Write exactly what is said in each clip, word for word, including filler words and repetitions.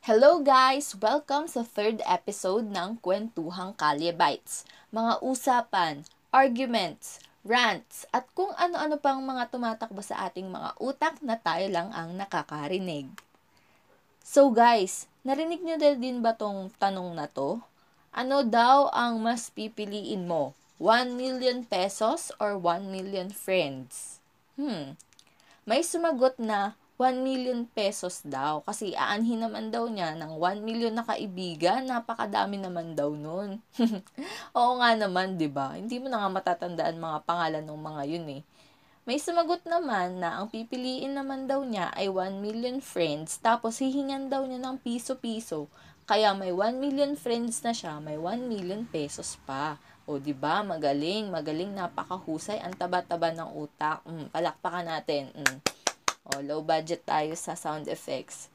Hello guys! Welcome sa third episode ng Kwentuhang Kalye Bites. Mga usapan, arguments, rants, at kung ano-ano pang mga tumatakbo sa ating mga utak na tayo lang ang nakakarinig. So guys, narinig nyo din ba tong tanong na to? Ano daw ang mas pipiliin mo? one million pesos or one million friends? Hmm, may sumagot na one million pesos daw kasi aanhin naman daw niya ng one million na kaibigan. Napakadami naman daw nun. Oo nga naman, 'di ba? Hindi mo na nga matatandaan mga pangalan ng mga yun eh. May sumagot naman na ang pipiliin naman daw niya ay one million friends tapos hihingan daw niya ng piso-piso. Kaya may one million friends na siya, may one million pesos pa. O, di ba? Magaling, magaling, napakahusay, ang taba-taba ng utak. Mm, palakpakan natin. Mm. O, low budget tayo sa sound effects.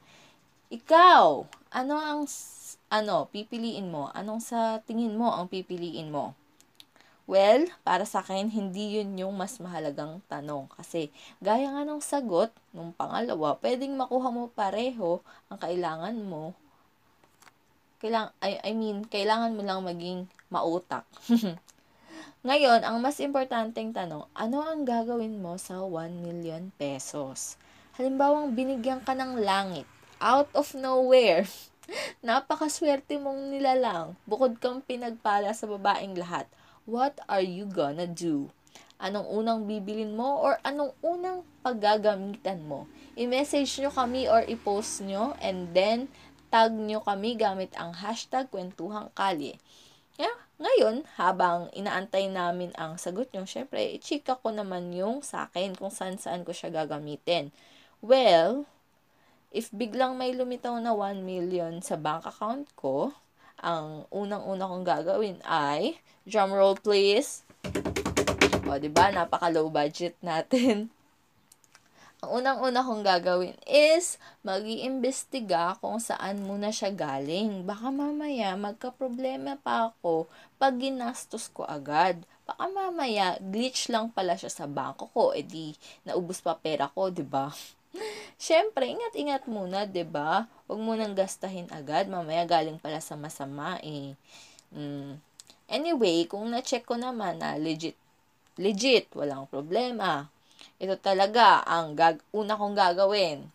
Ikaw, ano ang ano pipiliin mo? Anong sa tingin mo ang pipiliin mo? Well, para sa akin, hindi yun yung mas mahalagang tanong. Kasi, gaya nga ng sagot, nung pangalawa, pwedeng makuha mo pareho ang kailangan mo. Kailang, I, I mean, kailangan mo lang maging mautak. Ngayon, ang mas importanteng tanong, ano ang gagawin mo sa one million pesos? Halimbawang binigyan ka ng langit, out of nowhere. Napakaswerte mong nilalang, bukod kang pinagpala sa babaeng lahat. What are you gonna do? Anong unang bibilin mo or anong unang paggagamitan mo? I-message nyo kami or i-post nyo and then tag nyo kami gamit ang hashtag kwentuhang kalye. Yeah, ngayon, habang inaantay namin ang sagot nyo, syempre, i-chika ko naman yung sa akin kung saan-saan ko siya gagamitin. Well, if biglang may lumitaw na one million sa bank account ko, ang unang-una kong gagawin ay, drumroll please. O, diba? Napaka-low budget natin. Ang unang-una kong gagawin is mag-iimbestiga kung saan muna siya galing. Baka mamaya magka-problema pa ako pag ginastos ko agad. Baka mamaya glitch lang pala siya sa bangko ko, edi naubos pa pera ko, 'di ba? Syempre, ingat-ingat muna, 'di ba? Huwag mo nang gastahin agad, mamaya galing pala sa masama eh. Mm. Anyway, kung na-check ko naman na legit legit, walang problema. Ito talaga ang gag- una kong gagawin.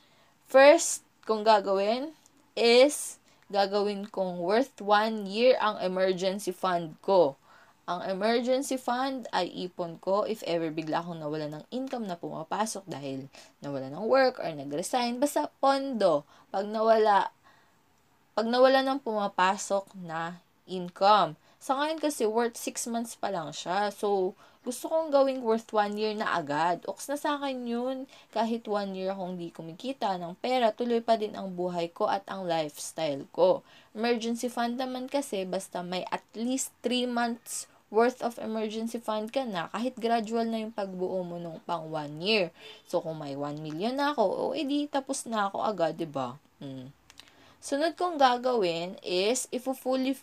First kong gagawin is gagawin kong worth one year ang emergency fund ko. Ang emergency fund ay ipon ko if ever bigla akong nawala ng income na pumapasok dahil nawala ng work or nag-resign. Basta pondo. Pag nawala, pag nawala ng pumapasok na income. Sa ngayon kasi worth six months pa lang siya. So, gusto kong gawing worth one year na agad. Oks na sa akin yun. Kahit one year akong di kumikita ng pera, tuloy pa din ang buhay ko at ang lifestyle ko. Emergency fund naman kasi, basta may at least three months worth of emergency fund ka na, kahit gradual na yung pagbuo mo nung pang one year. So, kung may one million na ako, o edi tapos na ako agad, diba? Hmm. Sunod kong gagawin is, ipo-fully,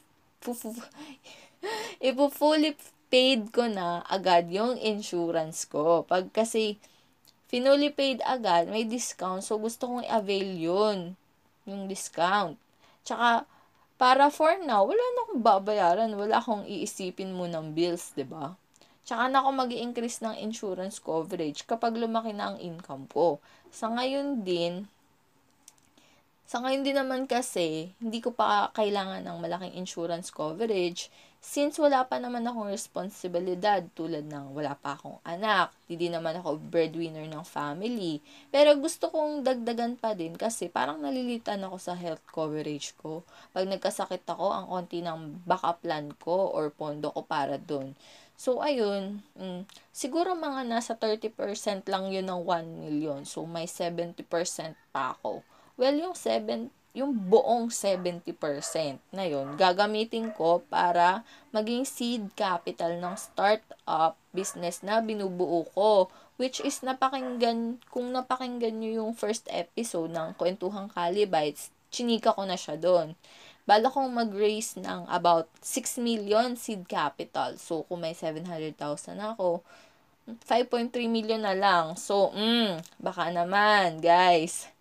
ipo-fully paid ko na agad yung insurance ko. Pag kasi fully paid agad, may discount. So, gusto kong i-avail yun. Yung discount. Tsaka, para for now, wala na akong babayaran. Wala akong iisipin mo ng bills, ba diba? Tsaka na ako mag-i-increase ng insurance coverage kapag lumaki na ang income ko. Sa ngayon din, Sa ngayon din naman kasi, hindi ko pa kailangan ng malaking insurance coverage since wala pa naman akong responsibilidad tulad ng wala pa akong anak, hindi naman ako breadwinner ng family. Pero gusto kong dagdagan pa din kasi parang nalilitan ako sa health coverage ko. Pag nagkasakit ako, ang konti ng backup plan ko or pondo ko para dun. So, ayun, mm, siguro mga nasa thirty percent lang yun ng one million. So, may seventy percent pa ako. Well, yung seven, yung buong seventy percent na yun, gagamitin ko para maging seed capital ng startup business na binubuo ko. Which is, napakinggan, kung napakinggan nyo yung first episode ng Kwentuhang Kalye Bites, chinika ko na siya doon. Bala kong mag-raise ng about six million seed capital. So, kung may seven hundred thousand ako, five point three million na lang. So, mm, baka naman, guys.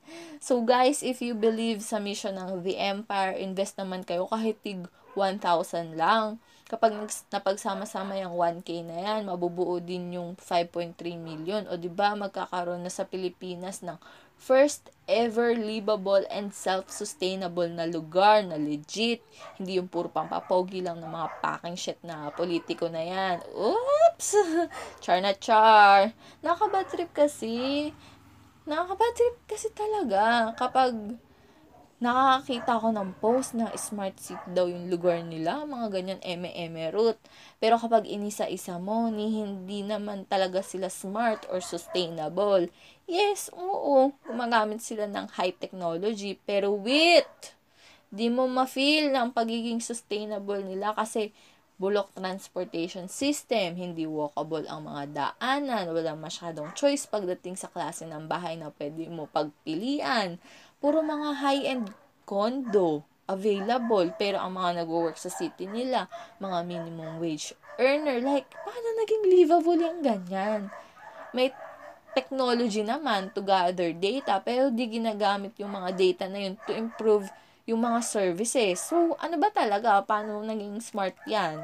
So guys, if you believe sa mission ng The Empire, invest naman kayo kahit tig one thousand lang. Kapag napagsama-sama yung one K na yan, mabubuo din yung five point three million. O di ba magkakaroon na sa Pilipinas ng first ever livable and self-sustainable na lugar na legit. Hindi yung puro pampapogi lang ng mga packing shit na politiko na yan. Oops! Char na char. Nakabad trip kasi. Nakakabad trip kasi talaga kapag nakakakita ko ng post na smart city daw yung lugar nila, mga ganyan eme-eme route. Pero kapag inisa-isa mo, ni hindi naman talaga sila smart or sustainable. Yes, oo, gumagamit sila ng high technology, pero wait! Di mo ma-feel ng pagiging sustainable nila kasi bulok transportation system, hindi walkable ang mga daanan, walang masyadong choice pagdating sa klase ng bahay na pwede mo pagpilian. Puro mga high-end condo available, pero ang mga nag-work sa city nila, mga minimum wage earner, like, paano naging livable yung ganyan? May technology naman to gather data, pero di ginagamit yung mga data na yun to improve yung mga services. So, ano ba talaga? Paano naging smart yan?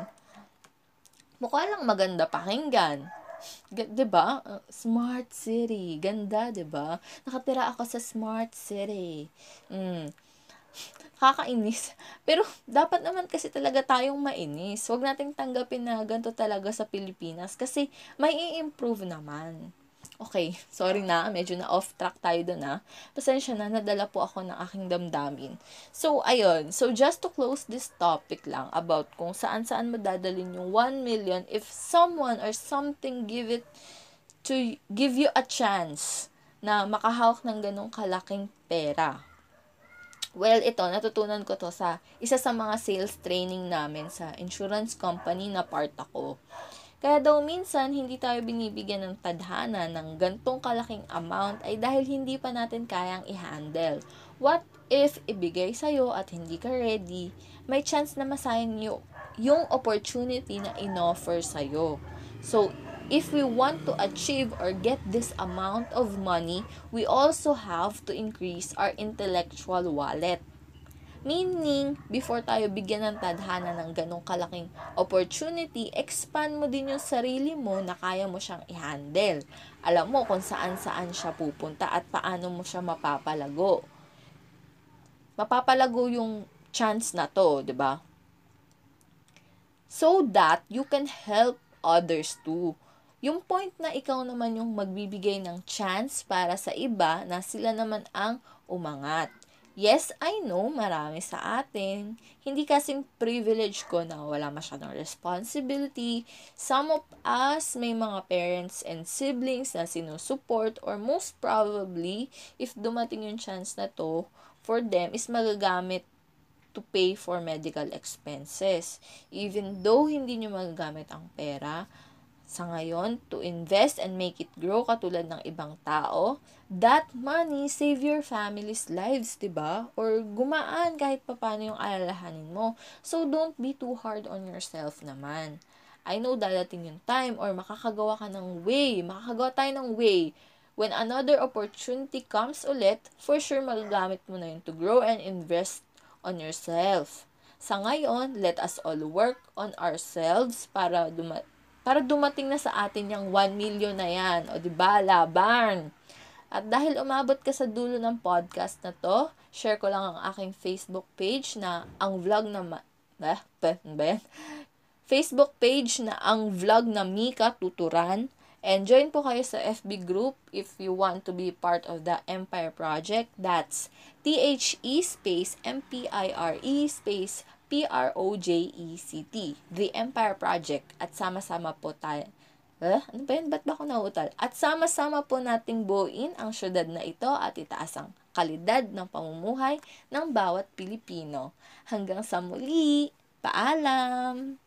Mukha lang maganda pakinggan. G- 'Di ba? Uh, smart city, ganda, 'di ba? Nakatira ako sa smart city. Mm. Kakainis. Pero dapat naman kasi talaga tayong mainis. Huwag nating tanggapin na ganito talaga sa Pilipinas kasi may i-improve naman. Okay, sorry na, medyo na off track tayo doon na. Pasensya na, nadala po ako ng aking damdamin. So, ayun. So, just to close this topic lang about kung saan-saan mo dadalhin yung one million if someone or something give it to give you a chance na makahawak ng ganong kalaking pera. Well, ito, natutunan ko to sa isa sa mga sales training namin sa insurance company na part ako. Kaya daw minsan, hindi tayo binibigyan ng tadhana ng gantong kalaking amount ay dahil hindi pa natin kayang i-handle. What if ibigay sa'yo at hindi ka ready, may chance na masayang yung, yung opportunity na in-offer sa'yo. So, if we want to achieve or get this amount of money, we also have to increase our intellectual wallet. Meaning, before tayo bigyan ng tadhana ng ganong kalaking opportunity, expand mo din yung sarili mo na kaya mo siyang i-handle. Alam mo kung saan-saan siya pupunta at paano mo siya mapapalago. Mapapalago yung chance na to, 'di ba? So that you can help others too. Yung point na ikaw naman yung magbibigay ng chance para sa iba na sila naman ang umangat. Yes, I know, marami sa atin. Hindi kasing privilege ko na wala masyadong responsibility. Some of us may mga parents and siblings na sinusupport or most probably, if dumating yung chance na to, for them is magagamit to pay for medical expenses. Even though hindi nyo magagamit ang pera, sa ngayon, to invest and make it grow katulad ng ibang tao, that money save your family's lives, diba? Or gumaan kahit papano yung alalahanin mo. So, don't be too hard on yourself naman. I know dadating yung time or makakagawa ka ng way, makakagawa tayo ng way. When another opportunity comes ulit, for sure magagamit mo na yun to grow and invest on yourself. Sa ngayon, let us all work on ourselves para duma- para dumating na sa atin yung one million na yan. O diba, laban. At dahil umabot ka sa dulo ng podcast na to, share ko lang ang aking Facebook page na ang vlog na ma- eh, ba yan? Facebook page na ang vlog na Mika Tuturan. And join po kayo sa F B group if you want to be part of the Empire Project. That's T H E space M P I R E space P R O J E C T, The Empire Project. At sama-sama po tayo. Eh, ano ba yun? Ba't ba ako nauutal? At sama-sama po nating buuin ang syudad na ito at itaas ang kalidad ng pamumuhay ng bawat Pilipino. Hanggang sa muli, paalam!